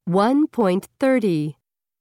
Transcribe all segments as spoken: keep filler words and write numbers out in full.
one point thirty.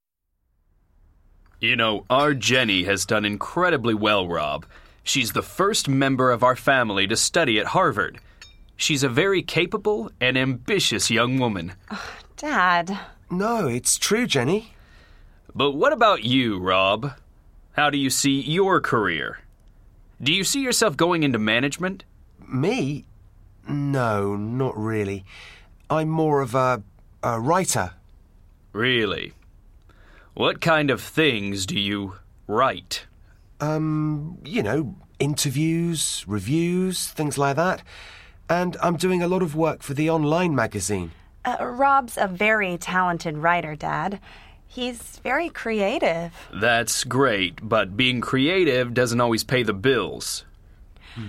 You know, our Jenny has done incredibly well, Rob. She's the first member of our family to study at Harvard. She's a very capable and ambitious young woman. Oh, Dad. No, it's true, Jenny. But what about you, Rob? How do you see your career? Do you see yourself going into management? Me? No, not really. I'm more of a, a writer. Really? What kind of things do you write? Um, you know, interviews, reviews, things like that. And I'm doing a lot of work for the online magazine. Uh, Rob's a very talented writer, Dad. He's very creative. That's great, but being creative doesn't always pay the bills. Hmm.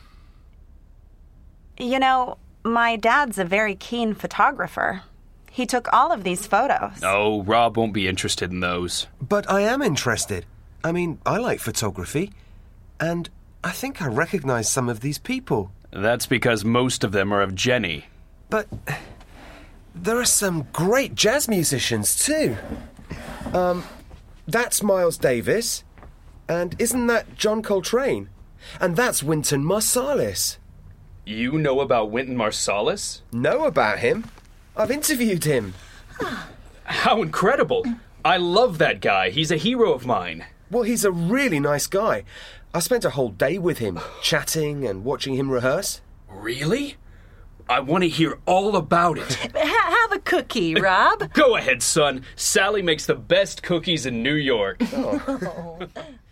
You know, my dad's a very keen photographer. He took all of these photos. Oh, Rob won't be interested in those. But I am interested. I mean, I like photography. And I think I recognize some of these people. That's because most of them are of Jenny. But there are some great jazz musicians, too. Um, that's Miles Davis. And isn't that John Coltrane? And that's Wynton Marsalis. You know about Wynton Marsalis? Know about him? I've interviewed him. How incredible! I love that guy. He's a hero of mine. Well, he's a really nice guy. I spent a whole day with him, chatting and watching him rehearse. Really? I want to hear all about it. Have a cookie, Rob. Go ahead, son. Sally makes the best cookies in New York. Oh.